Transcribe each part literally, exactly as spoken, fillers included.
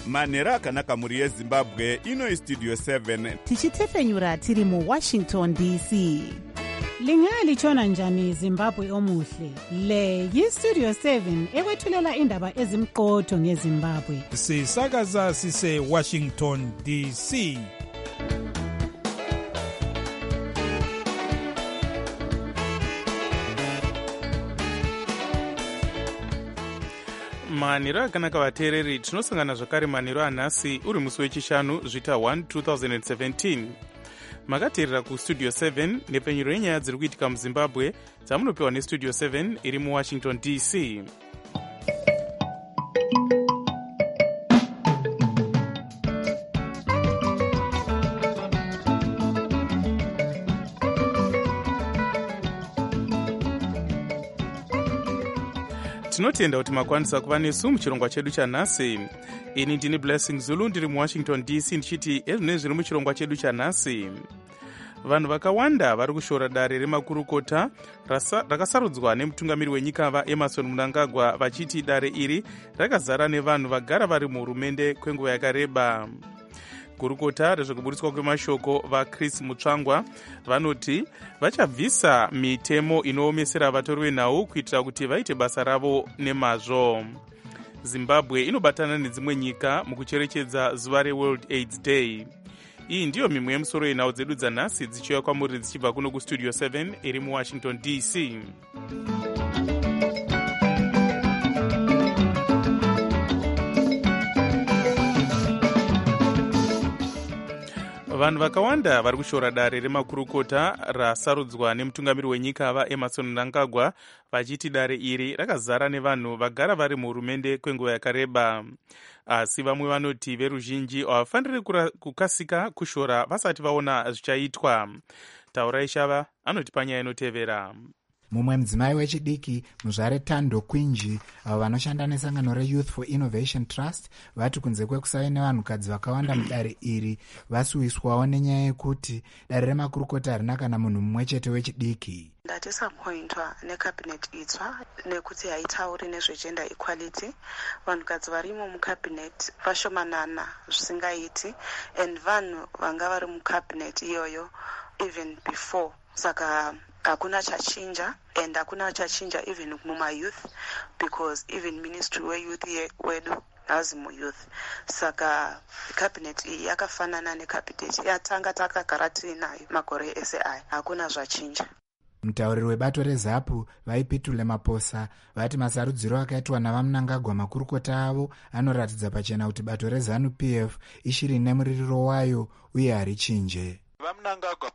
manhero akanaka mhuri yezimbabwe. Ino istudio seven tichitefenyura tiri muwashington D C. Lingalitshona njani Zimbabwe omuhle? Le yistudio seven ekwethulela indaba ezimqotho ngeZimbabwe. Sisakaza sise Washington D C. manhero akanaka vateereri, tinosangana zvakare manhero anhasi uri musi wechishanu zvita one two thousand seventeen. Makateerera kustudio seven nepfenyuro yenyaya dziri kuitika muzimbabwe dzamunopiwa nestudio seven iri muwashington D C. Tinotenda kuti makwanisa kuva nesu muchirongwa chedu chanhasi. Ini ndini Blessing Zulu ndiri muwashington D C ndichiti ezvine zviri muchirongwa chedu chanhasi. Vanhu vakawanda vari kushora dare remakurukota rakasarudzwa nemutungamiri wenyika vaEmmerson Mnangagwa vachiti dare iri rakazara nevanhu vagara vari muhurumende kwenguva yakareba. Gurukota rezvekuburitswa kwemashoko vaChris Mutsvangwa vanoti vachabvisa mitemo inoomesera vatori venhau kuitira kuti vaite basa ravo nemazvo. Zimbabwe inobatana nedzimwe nyika mukucherechedza zuva reWorld AIDS Day. Iyi ndiyo mimwe yemusoro yenhau dzedu dzanhasi dzichiuya kwamuri dzichibva kuno kustudio seven iri muwashington D C. Vanhu vakawanda vari kushora dare remakurukota rasarudzwa nemutungamiri wenyika vaEmmerson Mnangagwa vachiti dare iri rakazara nevanhu vagara vari muhurumende kwenguva yakareba. Asi vamwe vanoti veruzhinji havafaniri kukasika kushora vasati vaona zvichaitwa. Taurai Shava anoti panyaya inotevera. Mumwe mudzimai wechidiki muzvare Tando Kwinji avo vanoshanda nesangano reYouth for Innovation Trust vati kunze kwekusave nevanhukadzi vakawanda mudare iri vasuwiswawo nenyaya yekuti dare remakurukota harina kana munhu mumwe chete wechidiki. Ndatisapointwa necabinet itsva nekuti haitauri nezvegender equality. Vanhukadzi varimo mucabinet vashomanana zvisingaiti and vanhu vanga vari mucabinet iyoyo even before. Saka hakuna chachinja and hakuna chachinja even mumayouth because even ministry weyouth wedu hazi muyouth. Saka cabinet iyi yakafanana necabinet yatanga takagara tinayo makore ese aya, hakuna zvachinja. Mutauriri webato reZAPU vaipitule Maposa vati masarudziro akaitwa navaMnangagwa makurukota avo anoratidza pachena kuti bato reZANU-P F ishiri nemuririro wayo uye harichinje. VaMnangagwa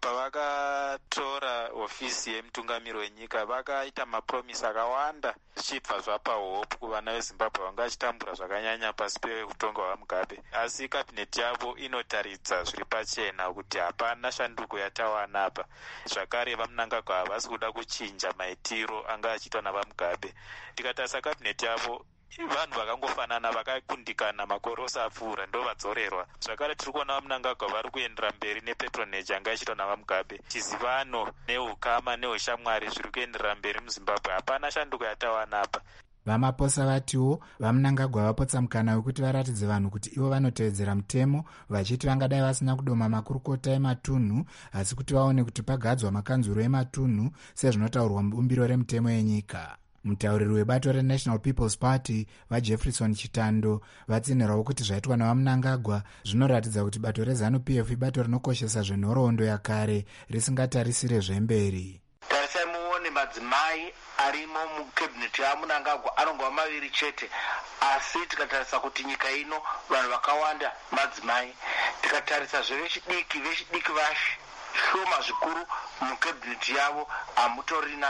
pavakatora hofisi yemutungamiri wenyika vakaita mapromisi akawanda zvichibva zvapa hope kuvana veZimbabwe vanga vachitambura zvakanyanya pasi peutonga hwaMugabe. Asi kabineti yavo inotaridza zviri pachena kuti hapana shanduko yatawana apa. Zvakare vaMnangagwa havasi kuda kuchinja maitiro anga achiitwa navaMugabe. Tikatarisa kabineti yavo vanhu vakangofanana vakakundikana makore osapfuura ndo vadzorerwa. Zvakare tiri kuona vaMnangagwa vari kuendera mberi nepatronage anga ichiitwa navaMugabe. Chizivano neukama neushamwari zviri kuenderera mberi muZimbabwe. Hapana shanduko yatawana apa. Vamaposa vatiwo vaMnangagwa vapotsa mukana wekuti varatidze vanhu kuti ivo vanotevedzera mutemo vachiti vangadai vasina kudoma makurukota ematunhu asi kuti vaone kuti pagadzwa makanzuro ematunhu sezvinotaurwa mubumbiro remutemo yenyika. Mutauriri webato reNational People's Party vaJefferson Chitando vatsinhirawo kuti zvaitwa navaMnangagwa zvinoratidza kuti bato reZANU-P F ibato rinokoshesa zvenhoroondo yakare risingatarisire zvemberi. Tarisai muone madzimai arimo mukabineti yaMnangagwa anongova maviri chete, asi tikatarisa kuti nyika ino vanhu vakawanda madzimai. Tikatarisa zvevechidiki vechidiki vashoma zvikuru mukabineti yavo hamutorina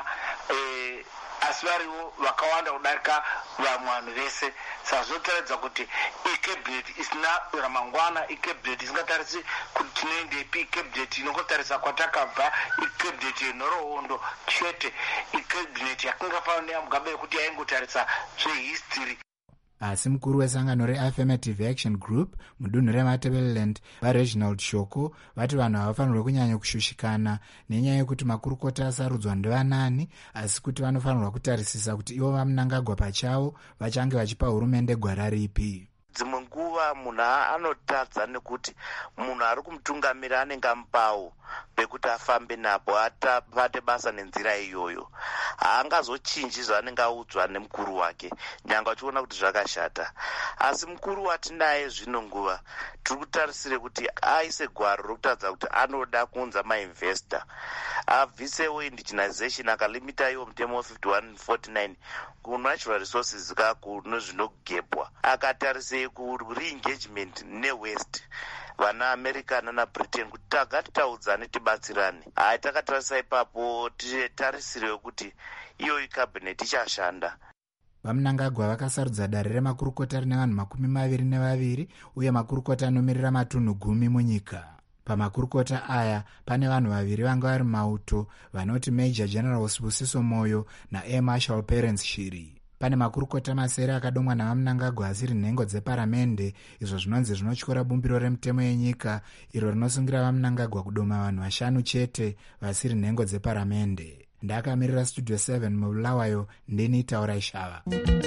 eh, asi variwo vakawanda kudarika vamwe vanhu vese. Sazvotaridza kuti ikabineti isina ramangwana, ikabineti isingatarisi kuti tinoendepi, ikabineti inongotarisa kwatakabva, ikabineti yenhoroondo chete, ikabineti yakangafanana neyaMugabe yekuti yaingotarisa zvehistory. Asi mukuru wesangano reAffirmative Action Group mudunhu reMatabeleland vaReginald Shoko vati vanhu havafanirwe kunyanya kushushikana nenyaya yekuti makurukota asarudzwa ndevanani, asi kuti vanofanirwa kutarisisa kuti ivo vaMnangagwa pachavo vachange vachipa hurumende gwara ripi. Dzimwe nguva munhu anotadza nekuti munhu ari kumutungamira anenge amupawo pekuti afambe napo atapate basa nenzira iyoyo. Haangazochinji zvaanenge audzwa nemukuru wake nyangwe achiona kuti zvakashata. Asi mukuru watinaye zvino nguva tiri kutarisire kuti aise gwaro rokutadza kuti anoda kuunza mainvestor, abvisewo indigenization, akalimita iwo mutemo fifty-one forty-nine kunatural resources kakuno zvinogepwa, akatarise ku-re-engagement newest vana America nana Britain kuti tagatitaudzane tibatsirane. Hai, takatarisa ipapo titarisire kuti iyo cabinet ichashanda. vamunangagwa vakasarudza dare remakurukota rine vanhu makumi maviri nevaviri uye makurukota anomirira matunhu gumi munyika. Pamakurukota aya pane vanhu vaviri vanga vari mauto vanoti Major General Sibusiso Moyo naAir Marshal Perence Shiri. Pane makurukota masere akadomwa navamunangagwa asiri nhengo dzeparamende, izvo zvinonzi zvinotyora bumbiro remutemo yenyika iro rinosungira vamunangagwa kudoma vanhu vashanu chete vasiri nhengo dzeparamende. Ndakamirira Studio seven mubulawayo ndini Taura Ishava.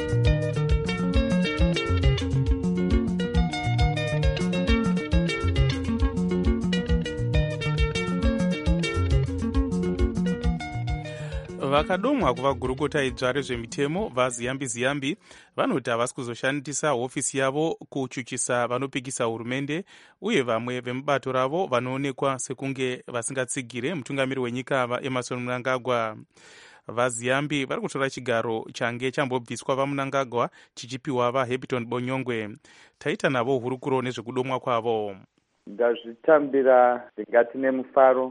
vakadomwa kuvagurukota idzva rezvemitemo vaziyambi ziyambi vanoti havasi kuzoshandisa hofisi yavo kuchuchisa vanopikisa hurumende uye vamwe vemubato ravo vanoonekwa sekunge vasingatsigire mutungamiri wenyika vaEmmerson Mnangagwa. Vaziyambi vari kutora chigaro change chambobviswa vaMnangagwa chichipiwa vaHappyton Bonyongwe. Taita navo hurukuro nezvekudomwa kwavo. Ndazvitambira ndingati nemufaro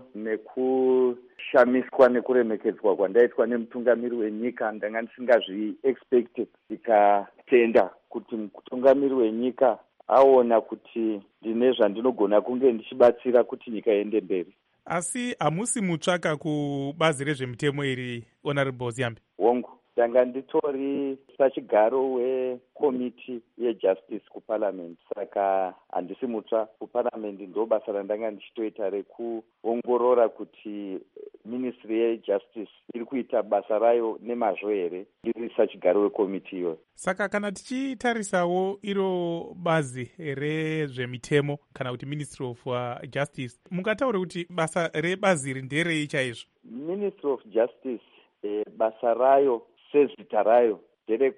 nekushamiswa nekuremekedzwa kwandaitwa nemutungamiri wenyika. Ndanga ndisingazvi-expecte ndikatenda kuti mutungamiri wenyika aona kuti ndine zvandinogona kunge ndichibatsira kuti nyika iende mberi. Asi hamusi mutsvaka kubazi rezvemitemo iri, Honorable Ziyambi? Hongu, ndanga nditori sachigaro wekomiti yejustice kuparliament, saka handisi mutsva kuparliament. Ndo basa randanga ndichitoita rekuongorora kuti ministry yejustice iri kuita basa rayo nemazvo here ndiri sachigaro wekomiti iyoyo. Saka kana tichitarisawo iro bazi rezvemitemo kana kuti Ministry of uh, Justice, mungataura kuti basa rebazi iri nderei chaizvo? Ministry of Justice e, basa rayo sezita rayo ndere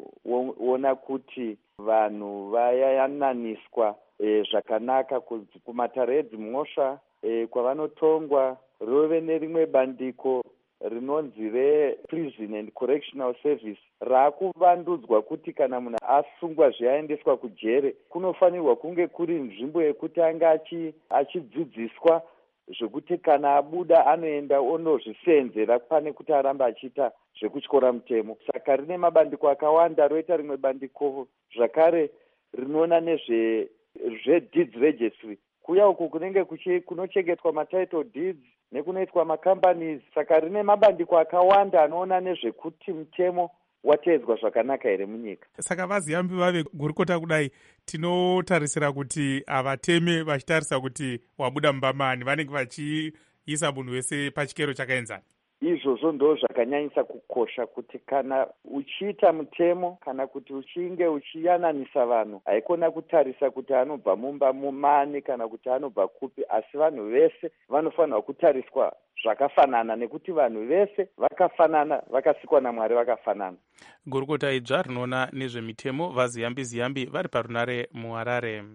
kuona kuti vanhu vayananiswa e, zvakanaka kumatare edzimhosva e, kwavanotongwa rove nerimwe bandiko rinonzi rePrison and Correctional Service raakuvandudzwa kuti kana munhu asungwa zviaendeswa kujere kunofanirwa kunge kuri nzvimbo yekuti anga achidzidziswa zvekuti kana abuda anoenda ondozvisenzera pane kuti aramba achiita zvekutyora mutemo. Saka rine mabandiko akawanda. Roita rimwe bandiko zvakare rinoona nezvedeeds registry, kuya uku kunenge kunochengetwa matitle deeds nekunoitwa macompanies. Saka rine mabandiko akawanda anoona nezvekuti mutemo wateedzwa zvakanaka here munyika. Saka vaziyambi vave gurukota kudai, tinotarisira kuti havateme vachitarisa kuti wabuda mumbamani, vanenge vachiisa munhu wese pachikero chakaenzana. Izvozvo ndo zvakanyanyisa kukosha, kuti kana uchiita mutemo kana kuti uchinge uchiyananisa vanhu, haikona kutarisa kuti anobva mumba mumani kana kuti anobva kupi, asi vanhu vese vanofanirwa kutariswa zvakafanana nekuti vanhu vese vakafanana, vakasikwa naMwari vakafanana. Gurukota idzva rinoona nezvemitemo vaziyambi ziyambi vari parunare muHarare.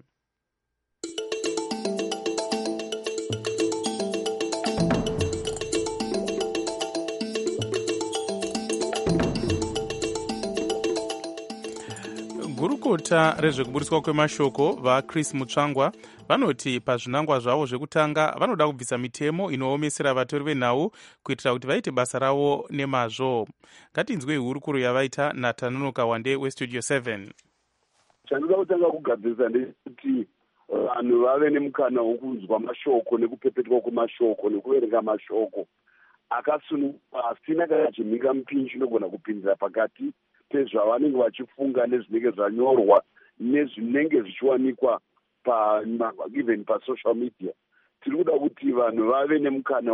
Gurukota rezvekuburiswa kwemashoko vaChris Mutsvangwa vanoti pazvinangwa zvavo zvekutanga vanoda kubvisa mitemo inoomesera vatori venhau kuitira kuti vaite basa ravo nemazvo. Ngatinzwei hurukuro yavaita naTanonoka Wande weStudio seven. Chandinoda kutanga kugadzirisa ndechekuti vanhu vave nemukana wokunzwa mashoko nekupepetwa kwemashoko nekuverenga mashoko akasununguka asina kana chimhinga mupinyi chinogona kupindira pakati pezvavanenge vachifunga nezvinenge zvanyorwa nezvinenge zvichiwanikwa pa even pasocial media. Tiri kuda kuti vanhu vave nemukana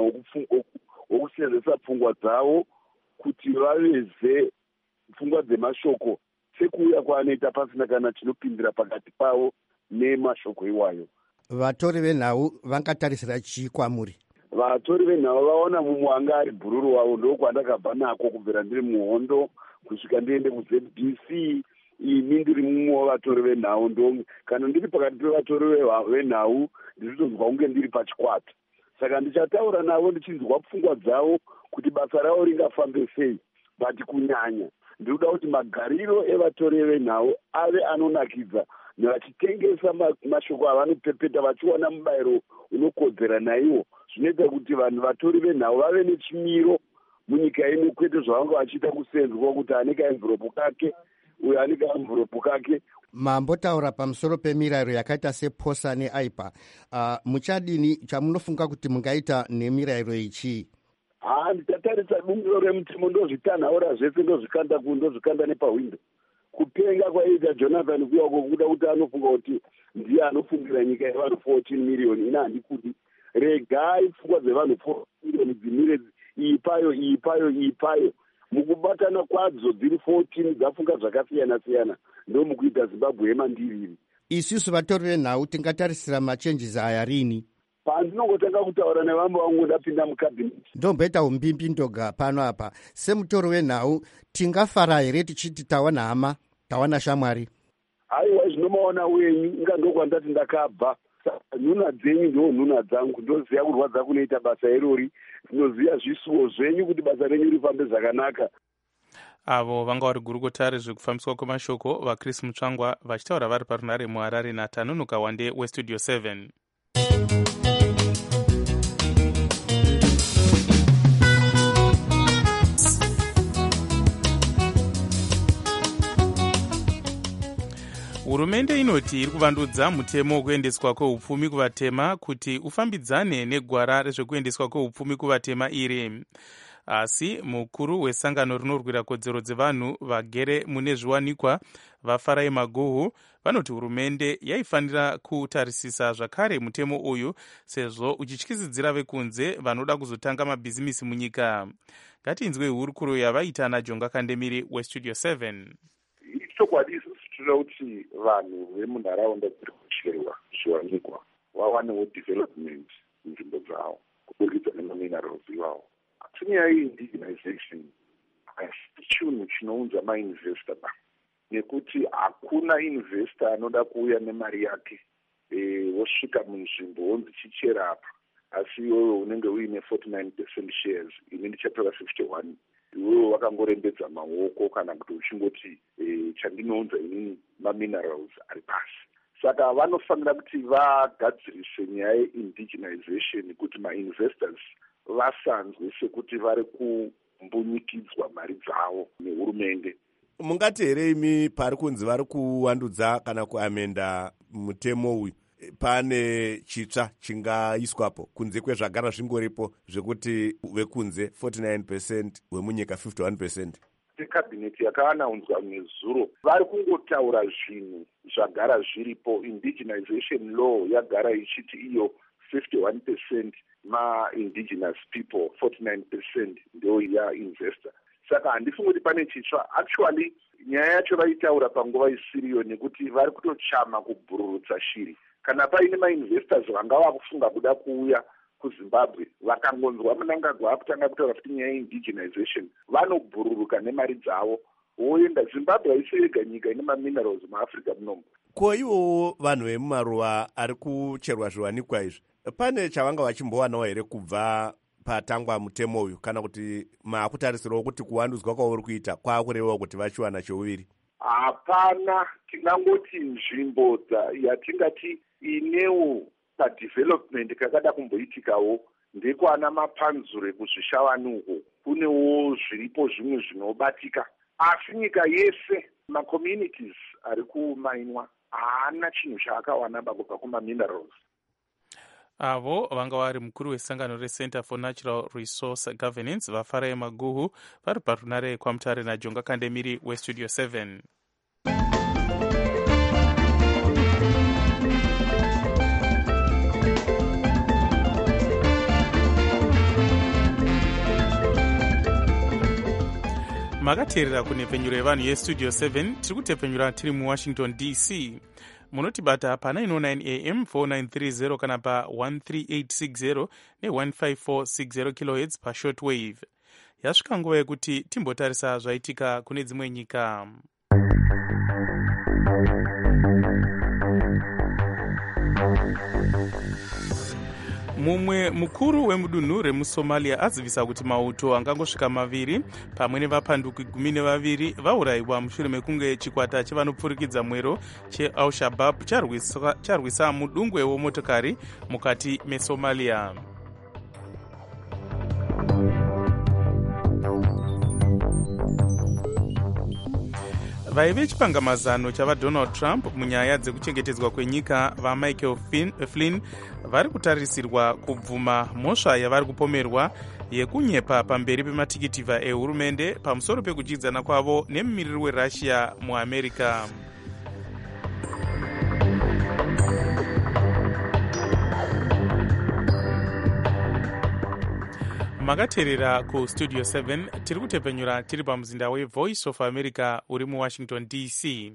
wokusenzesa pfungwa dzavo kuti vaveze pfungwa dzemashoko sekuuya kwaanoita pasina kana chinopindira pakati pavo nemashoko iwayo. Vatori venhau vangatarisira chii kwamuri? Vatori venhau vaona mumwe anga ari bhururu wavo, ndokwandakabva nako kubvira ndiri muhondo kusvika ndiende kuZ B C. Ini ndiri mumwe wavatori venhau, ndo kana ndiri pakati pevatori venhau ndichitozwa kunge ndiri pachikwata. Saka ndichataura navo ndichinzwa pfungwa dzavo kuti basa ravo ringafambe sei. But kunyanya ndinoda kuti magariro evatori venhau ave anonakidza, vachitengesa mashoko avanopepeta vachiwana mubayiro unokodzera naiwo. Zvinoita kuti vanhu vatori venhau vave nechimiro munyika ino, kwete zvavanga vachiita kusenzwa kuti ane kaenveropu kake uyo ane kaenveropu kake. Mambotaura pamusoro pemirayiro yakaita seposa neaipa. Uh, muchadini chamunofunga kuti mungaita nemirayiro ichi? Ah, nditatarisa dungiro remutemo ndozvitanhaura zvese ndozvikanda ku ndozvikanda nepahwindo. Kupenga kwaita Jonathan kuya kuda kuti anofunga kuti ndiye anofungira nyika yevanhu fourteen million. Ina handikudi. Regai pfungwa dzevanhu fourteen million dzimire ipayo ipayo ipayo. Mukubatana kwadzo dziri fourteen dzafunga zvakasiyana siyana ndo mukuita Zimbabwe yemandiriri. Isusu vatori venhau tingatarisira machenjisi aya rini? Pandinongotanga kutaura nevamwe vangu ndapinda mukabineti. Ndomboita umbimbi ndoga pano apa. Semutori wenhau tingafara here tichiti tawana hama, tawana shamwari? Aiwa, zvinomaona wenyu inga ndokwandati ndakabva. Nhuna dzenyu ndo nhuna dzangu, ndoziya kurwadza kunoita basa irori, ndinoziya zvisuwo zvenyu kuti basa renyu rifambe zvakanaka. Avo vanga vari gurukota rezvekufambiswa kwemashoko vaChris Mutsvangwa vachitaura vari parunare muHarare naTanunuka Wande weStudio seven. Hurumende inoti iri kuvandudza mutemo wekuendeswa kweupfumi kuvatema kuti ufambidzane negwara rezvekuendeswa kweupfumi kuvatema iri. Asi mukuru wesangano rinorwira kodzero dzevanhu vagere mune zviwanikwa vaFarai Maguhu vanoti hurumende yaifanira kutarisisa zvakare mutemo uyu sezvo uchityisidzira vekunze vanoda kuzotanga mabhizimisi munyika. Ngatinzwe hurukuro yavaita naJonga Kandemiri weStudio seven. Chokwadi tinoda kuti vanhu vemunharaunda dziri kucherwa zviwanikwa vawanewo development munzvimbo dzavo kuburikidza nemaminerals ivavo. Asi nyaya yeindemnization haisi chinhu chinounza mainvesta ba, nekuti hakuna investor anoda kuuya nemari yake e, wosvika munzvimbo wonzi chichera apa, asi iwewe unenge uine forty-nine percent shares, ini ndichatora fifty-one. Iwewe wakangorembedza maoko kana kuti uchingoti e, chandinounza inini maminerals ari pasi. Saka vanofanira kuti vagadzirise nyaya yeindigenization kuti mainvestors vasanzwe sekuti vari kumbunyikidzwa mari dzavo nehurumende. Mungati here imi pari kunzi vari kuwandudza kana kuamenda mutemo uyu pane chitsva chingaiswapo kunze kwezvagara zvingoripo zvekuti vekunze forty-nine percent wemunyika fifty-one percent? Kabineti yakaanaunzwa nezuro vari kungotaura zvinhu zvagara zviripo. Indigenization law yagara ichiti iyo fifty-one percent ma-indigenous people, forty-nine percent ndio ya-investor. Saka handifungi kuti pane chitsva. Actually, nyaya yacho vaitaura panguva isiriyo nekuti vari kutochama kubhururutsa shiri. Kana paine mainvestors vanga vakufunga kuda kuuya kuZimbabwe vakangonzwa Mnangagwa akutanga kutaura kuti nyaya indigenization, vanobhururuka nemari dzavo voenda. Zimbabwe haisi yega nyika ine maminerals muAfrica munomu. Ko ivowo vanhu vemumaruva ari kucherwa zviwanikwa izvi, pane chavanga vachimbowanawo here kubva patangwa mutemo uyu, kana kuti maakutarisirawo kuti kuwandudzwa kwauri kuita kwaakurevawo kuti vachiwana cheuviri? Hapana, tingangoti nzvimbo yatingati inewo padevelopment kakada kumboitikawo ndekwana mapanzure kuzvishawanuko, kunewo zviripo zvimwe zvinobatika. Asi nyika yese macommunities ari kumainwa haana chinhu chaakawanaba kubva kumaminerals. Avo vanga vari mukuru wesangano reCenter for Natural Resource Governance vaFarai Maguhu vari parunare kwamutare naJonga Kandemiri weStudio seven. makateerera kunhepfenyuro yevanhu yestudio seven. tiri kutepfenyura tiri muwashington D C. munotibata pa nine oh nine A M four nine three zero kana pa one three eight six zero ne one five four six zero kilohertz pa shortwave. Yasvika nguva yekuti timbotarisa zvaitika kune dzimwe nyika. Mumwe mukuru wemudunhu remusomalia azivisa kuti mauto angangosvika maviri pamwe nevapanduki gumi nevaviri vaurayiwa mushure mekunge chikwata chevanopfurikidza mwero cheal-shabab charwisa, charwisa mudungwe wemotokari mukati mesomalia. vaive chipangamazano chavadonald trump munyaya dzekuchengetedzwa kwenyika vamichael flynn vari kutarisirwa kubvuma mhosva yavari kupomerwa yekunyepa pamberi pematikitivha ehurumende pamusoro pekudyidzana kwavo nemumiriri werussia muamerica. makateerera kustudio seven. tiri kutepfenyura tiri pamuzinda wevoice of america uri muwashington D C.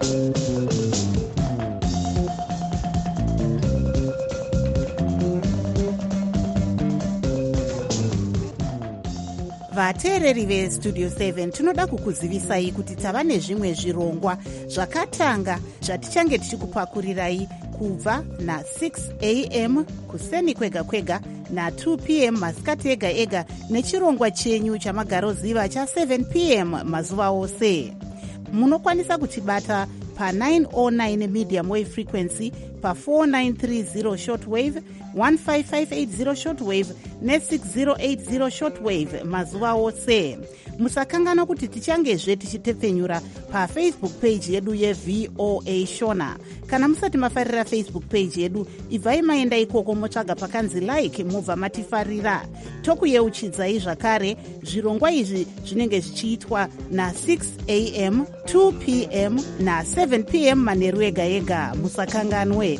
vateereri vestudio seven tinoda kukuzivisai kuti tava nezvimwe zvirongwa zvakatanga zvatichange tichikupakurirai kubva na-six A M kuseni kwega kwega na-two P M masikati ega ega nechirongwa chenyu chamagaroziva cha-seven P M mazuva ose. Munokwanisa kutibata pa-nine oh nine medium wave frequency, pa-four nine three zero shortwave, fifteen five eight zero shortwave ne-six oh eight zero shortwave mazuva ose. Musakangana kuti tichangezve tichitepfenyura pafacebook page yedu yeV O A Shona. Kana musati mafarira Facebook page yedu, ibvai maenda ikoko motsvaga pakanzi like mubva matifarira. Tokuyeuchidzai zvakare zvirongwa izvi zvinenge zvichiitwa na-six A M, two P M na-seven P M manheru ega ega. Musakanganwe.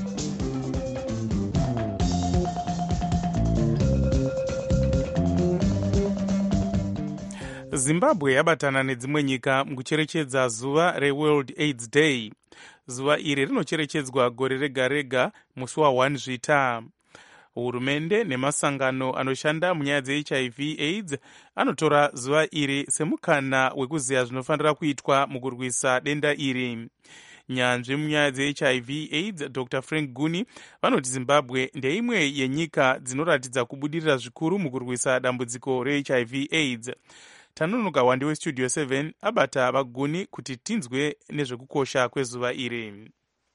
zimbabwe yabatana nedzimwe nyika mukucherechedza zuva reworld AIDS day. zuva iri rinocherechedzwa gore rega rega musi wa one zvita. hurumende nemasangano anoshanda munyaya dze-H I V AIDS anotora zuva iri semukana wekuziya zvinofanira kuitwa mukurwisa denda iri. nyanzvi munyaya dze-H I V AIDS Doctor Frank Guni vanoti zimbabwe ndeimwe yenyika dzinoratidza kubudirira zvikuru mukurwisa dambudziko re-H I V AIDS. Tanonoka wandi westudio seven abata vaguni kuti tinzwe nezvekukosha kwezuva iri.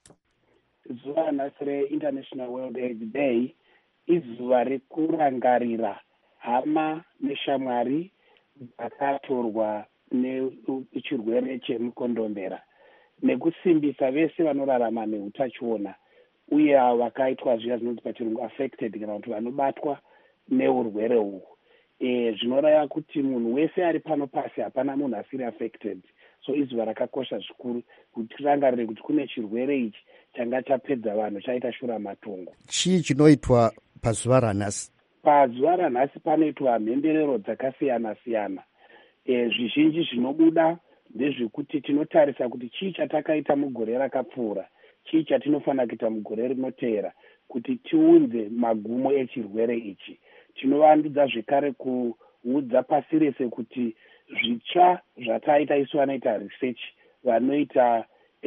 zuva nhasi reInternational World AIDS Day izuva rekurangarira hama neshamwari dzakatorwa nechirwere chemukondombera nekusimbisa vese vanorarama neutachiona uye vakaitwa zviya zvinoti pachirungu affected kana kuti vanobatwa neurwere uhu. E, zvinoreva kuti munhu wese ari pano pasi hapana munhu asiri affected. So izuva rakakosha zvikuru kuti tirangarire kuti kune chirwere ichi changa chapedza vanhu chaita shura matongo. Chii chinoitwa pazuva ranhasi? Pazuva ranhasi panoitwa mhemberero dzakasiyana siyana. E, zvizhinji zvinobuda ndezvekuti tinotarisa kuti chii chatakaita mugore rakapfuura, chii chatinofanira kuita mugore rinoteera kuti tiunze magumo echirwere ichi. Tinovandudza zvekare kuudza pasi rese kuti zvitsva zvataita isu vanoita research vanoita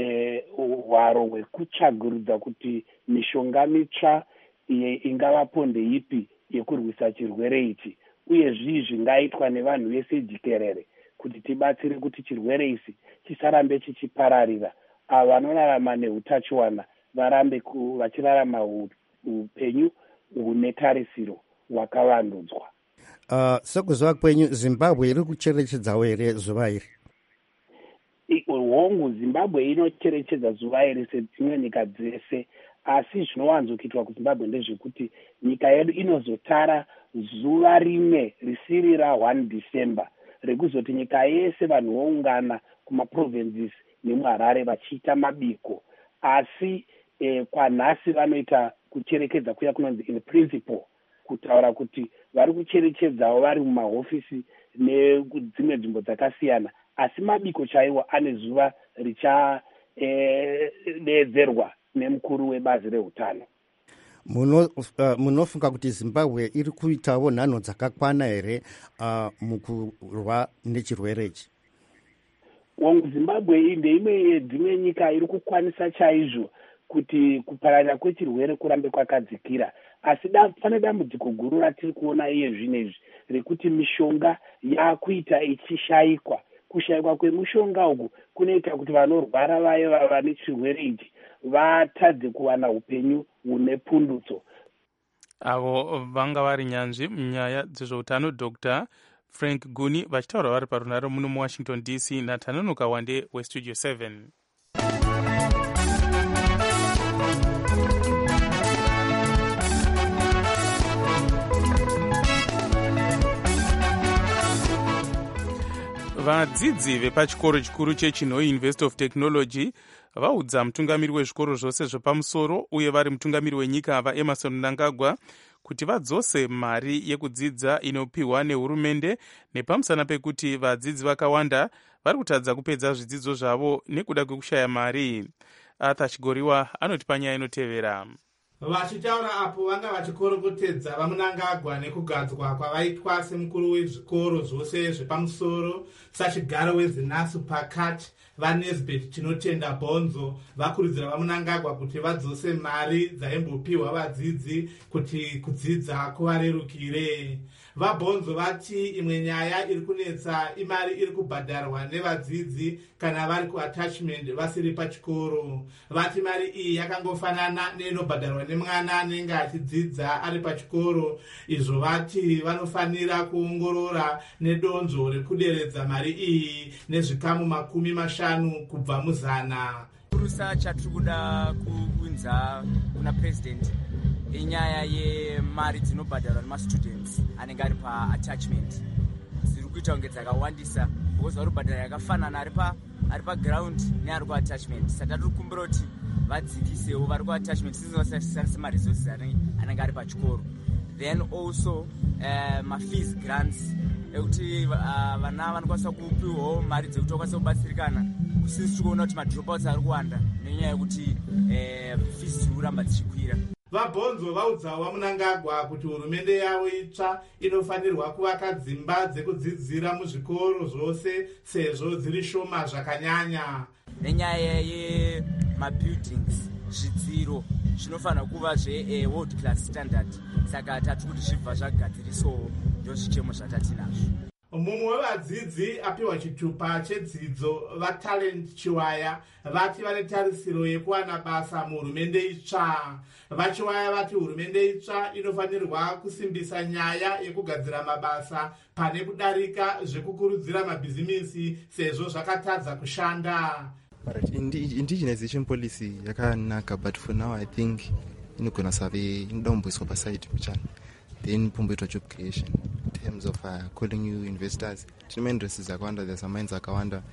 hwaro hwekutsvaguridza kuti mishonga mitsva ingavapo ndeipi yekurwisa chirwere ichi uye zvii zvingaitwa nevanhu vese jikerere kuti tibatsire kuti chirwere isi chisarambe chichipararira. Ava vanorarama neutachiwana varambe vachirarama upenyu hune tarisiro wakavandudzwa. Uh, sekuzuva kwenyu Zimbabwe iri kucherechedzawo here zuva iri? Hongu Zimbabwe inocherechedza zuva iri sedzimwe nyika dzese, asi zvinowanzokuitwa kuZimbabwe ndezvekuti nyika yedu inozotara zuva rimwe risiri ra one December rekuzoti nyika yese vanhu voungana kumaprovinces nemuHarare vachiita mabiko. Asi eh, kwanhasi vanoita kucherekedza kuya kunonzi in principle, kutaura kuti vari kucherechedzawo vari mumahofisi nedzimwe nzvimbo dzakasiyana, asi mabiko chaiwo ane zuva richadeedzerwa e, nemukuru webazi reutano. Munofunga uh, kuti Zimbabwe iri kuitawo nhano dzakakwana here uh, mukurwa nechirwere ichi? Wangu Zimbabwe ndeimwe dzimwe nyika iri kukwanisa chaizvo kuti kupararira kwechirwere kurambe kwakadzikira, asi pane dambudziko guru ratiri kuona iye zvinezvi rekuti mishonga yakuita ichishayikwa. Kushayikwa kwemishonga uku kunoita kuti vanorwara vaye vane chirwere ichi vatadze kuwana upenyu hune pundutso. Avo vanga vari nyanzvi munyaya dzezveutano Dr Frank Guni vachitaura vari parunhare muno muWashington D C naThanonoka Wande weStudio seven. Vadzidzi vepachikoro chikuru cheChinhoyi University of Technology vaudza mutungamiri wezvikoro zvose zvepamusoro uye vari mutungamiri wenyika vaEmerson Mnangagwa kuti vadzose mari yekudzidza inopiwa nehurumende nepamusana pekuti vadzidzi vakawanda vari kutadza kupedza zvidzidzo zvavo nekuda kwekushaya mari. Arthur Chigoriwa anotipa nyaya inotevera. Vachitaura apo vanga vachikorokotedza vaMnangagwa nekugadzwa kwavaitwa semukuru wezvikoro zvose zvepamusoro sachigaro weZinasu pakati vaNesbeth Chinotenda Bhonzo vakurudzira vaMnangagwa kuti vadzose mari dzaimbopiwa vadzidzi kuti kudzidza kuvarerukire. VaBhonzo vati imwe nyaya iri kunetsa imari iri kubhadharwa nevadzidzi kana vari kuattachment vasiri pachikoro. Vati mari iyi yakangofanana neinobhadharwa nemwana anenge achidzidza ari pachikoro. Izvo vati vanofanira kuongorora nedonzvo rekuderedza mari iyi nezvikamu makumi mashanu kubva muzana. Kurusa chatiri kuda kuunza kuna president inyaya yemari dzinobhadharwa nemastudents anenge ari paattachment dziri kuita kunge dzakawandisa because vari kubhadhara yakafanana ari paground neari kuattachment. Saka tiri kukumbira kuti vadzikisewo vari kuattachment sizingasasisa maresources anenge ari pachikoro. Then also uh, mafees grants ekuti uh, vana vanokwanisa kupiwawo mari dzekuti vakwanisa kubatsirikana. Sisi tiri kuona kuti madropouts ari kuwanda nenyaya yekuti uh, fees dziri kuramba dzichikwira. VaBhonzo vaudzawo vaMnangagwa kuti hurumende yavo itsva inofanirwa kuvaka dzimba dzekudzidzira muzvikoro zvose sezvo dziri shoma zvakanyanya. Nenyaya yemabuildings zvidziro zvinofanira kuva zveworld class standard, saka tati kuti zvibva zvagadziriswawo ndozvichemo zvatatinazvo. Mumwe wevadzidzi apiwa chitupa chedzidzo vaTalent Chiwaya vati vane tarisiro yekuwana basa muhurumende itsva. VaChiwaya vati hurumende itsva inofanirwa kusimbisa nyaya yekugadzira mabasa pane kudarika zvekukurudzira mabhizimisi sezvo zvakatadza kushanda. Indigenization policy yakanaka, but for now I think inogona save inodomboiswa paside mchana. Then pomboitwa job creation in terms of uh, calling you investors. Tine industries akawanda, there's some mines akawanda,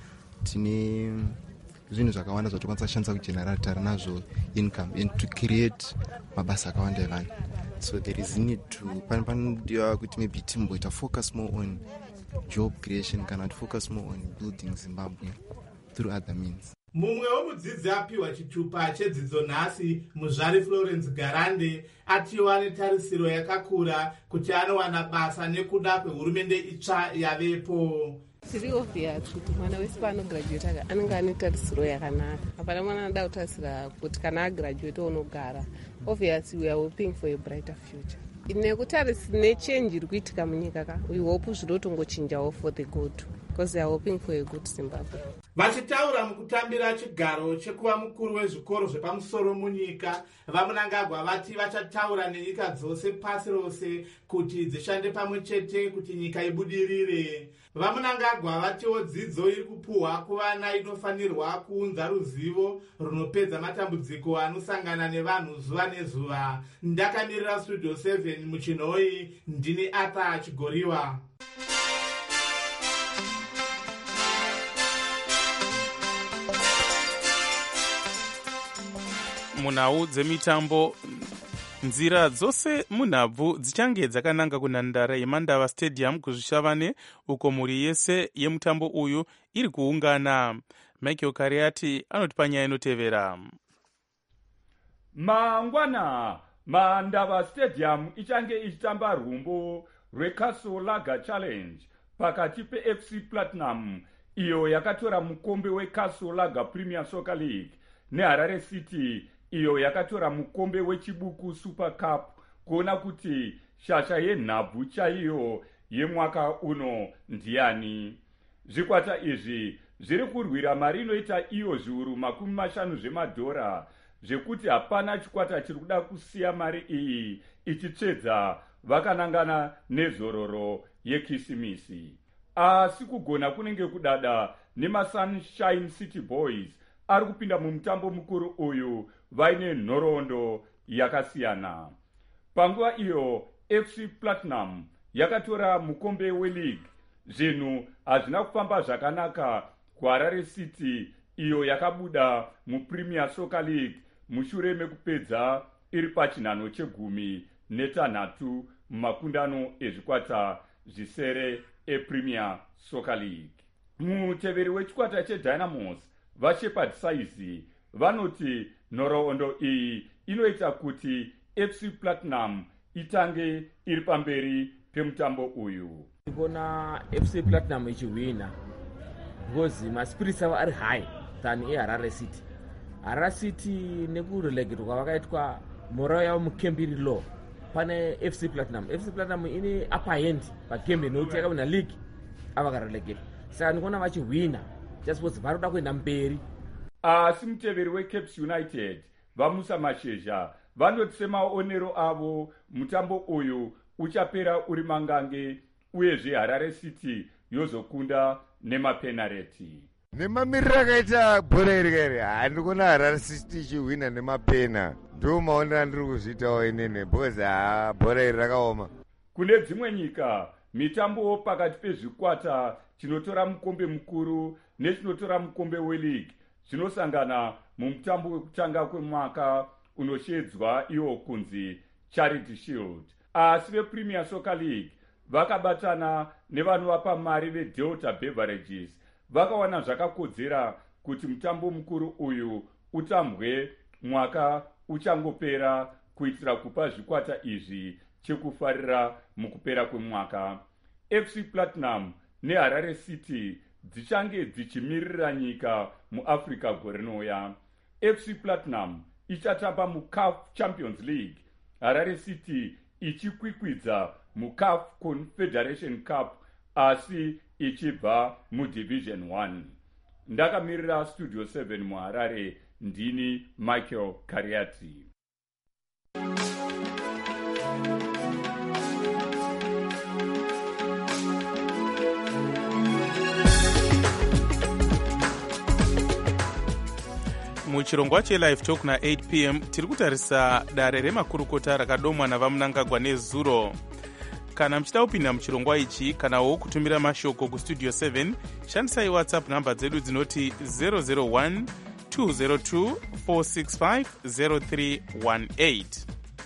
tine zvinhu zvakawanda zvatokwanisa kushandisa kugeneratara nazvo income and to create mabasa akawanda evanhu. So there is need to panodiwa kuti maybe timboita focus more on job creation kana to focus more on building Zimbabwe through other means. Mumwe wemudzidzi apiwa chitupa chedzidzo nhasi Muzvari Florence Garande atiwa netarisiro yakakura kuti anowana basa nekuda kwehurumende itsva yavepo. Tiri obvious kuti mwana wese paanograduate anenge ane tarisiro yakanaka. Hapana mwana anoda kutarisira kuti kana agraduate unogara. Obviously we are hoping for a brighter future. Nekutarisira nechange iri kuitika munyika ka, we hope zvinotongochinjawo for the good. Because they are hoping for a good Zimbabwe. Vachitaura mukutambira chigaro chekuva mukuru wezvikoro zvepamusoro munyika, vaMnangagwa vati vachataura nenyika dzose pasi rose kuti dzishande pamwe chete kuti nyika ibudirire. VaMnangagwa vatiwo dzidzo iri kupuhwa kuvana inofanirwa kuunza ruzivo runopedza matambudziko anosangana nevanhu zuva nezuva. Ndakamirira Studio seven muChinhoyi, ndini Arthur Chigoriwa. Munhau dzemitambo nzira dzose munhabvu dzichange dzakananga kunhandare yemandava stadium kuzvishavane uko mhuri yese yemutambo uyu iri kuungana. Michael Kariati anotipa nyaya inotevera. Mangwana Mandava Stadium ichange ichitamba rumbo rweCastle Lager Challenge pakati peF C Platinum iyo yakatora mukombe weCastle Lager Premier Soccer League neHarare City iyo yakatora mukombe wechibuku Super Cup kuona kuti shasha yenhabvu chaiyo yemwaka uno ndiani. Zvikwata izvi zviri kurwira mari inoita iyo zviuru makumi mashanu zvemadhora zvekuti hapana chikwata chiri kuda kusiya mari iyi ichitsvedza vakanangana nezororo yekisimisi. Asi kugona kunenge kudada nemaSunshine City Boys ari kupinda mumutambo mukuru uyu vaine nhoroondo yakasiyana. Panguva iyo F C Platinum yakatora mukombe weLeague. Zvinhu hazvina kufamba zvakanaka kuHarare City iyo yakabuda muPremier Soccer League mushure mekupedza iri pachinhano chegumi netanhatu mumakundano ezvikwata zvisere ePremier Soccer League. Muteveri wechikwata cheDynamos vaShepherd Saizi vanoti nhoroondo iyi inoita kuti F C Platinum itange iri pamberi pemutambo uyu. Kuna F C Platinum ichiwina because maspirits avo ari high than eHarare City. Harare City nekurelegedwa kwavakaitwa morao yavo mukembiri low pane F C Platinum. F C Platinum ine upper hand pagame nokuti yakawina league avakarelegedwa. Saka ndikuona vachiwina just because vari kuda kuenda mberi. Asi muteveri weCaps United vaMusa Mashezha vanoti semaonero avo mutambo uyu uchapera uri mangange uyezve Harare City yozokunda nemapenareti. Nemamiriro akaita bhora iri kare handikuona Harare City ichiwina nemapena. Ndo maonero andiri kuzviitawo inene because bhora iri rakaoma. Kune dzimwe nyika mitambo pakati pezvikwata chinotora mukombe mukuru nechinotora mukombe weLeague zvinosangana mumutambo wekutanga kwemwaka unoshedzwa iwo kunzi Charity Shield. Asi vePremier Soccer League vakabatana nevanovapa mari veDelta Beverages vakawana zvakakodzera kuti mutambo mukuru uyu utambwe mwaka uchangopera kuitira kupa zvikwata izvi chekufarira mukupera kwemwaka. F C Platinum neHarare City dzichange dzichimirira nyika muAfrica gore rinouya. F C Platinum ichatamba muCAF Champions League, Harare City ichikwikwidza muCAF Confederation Cup asi ichibva muDivision one. Ndakamirira Studio seven muHarare, ndini Michael Kariati. muchirongwa chelive talk na-eight p m tiri kutarisa dare remakurukota rakadomwa navamunangagwa nezuro. Kana muchida kupinda muchirongwa ichi kanawo kutumira mashoko kustudio seven shandisai whatsapp namba dzedu dzinoti zero zero one two zero two four six five zero three one eight.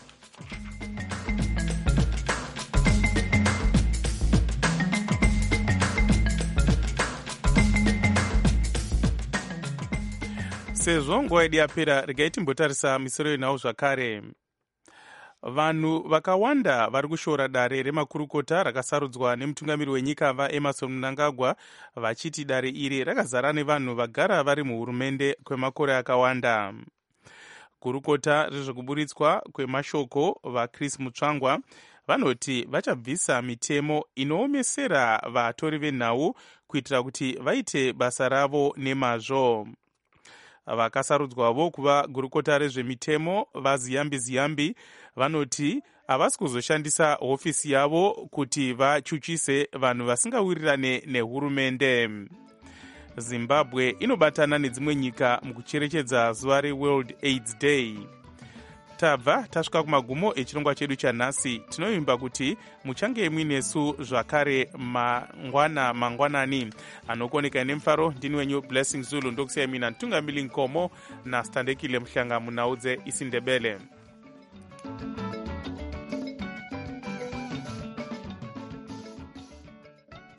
Sezvo nguva yedu yapera, regai timbotarisa misoro inawo zvakare. Vanhu vakawanda vari kushora dare remakurukota rakasarudzwa nemutungamiri wenyika vaEmmerson Mnangagwa vachiti dare iri rakazara nevanhu vagara vari muhurumende kwemakore akawanda. Kurukota rezvekuburitswa kwemashoko vaChris Mutsvangwa vanoti vachabvisa mitemo inoomesera vatori venhau kuitira kuti vaite basa ravo nemazvo. Vakasarudzwavo kuva gurukota rezvemitemo vaZiyambi Ziyambi vanoti havasi kuzoshandisa hofisi yavo kuti vachuchise vanhu vasingawirirane nehurumende. Zimbabwe inobatana nedzimwe nyika mukucherechedza zuva reWorld AIDS Day. Tabva tasvika kumagumo echirongwa chedu chanhasi. Tinovimba kuti muchange muinesu zvakare mangwana mangwanani anokoneka nemufaro. Ndini wenyu Blessing Zulu, ndokusiyai mina Ntungamili Nkomo naStandekile Mhlanga munaudze isiNdebele.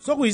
so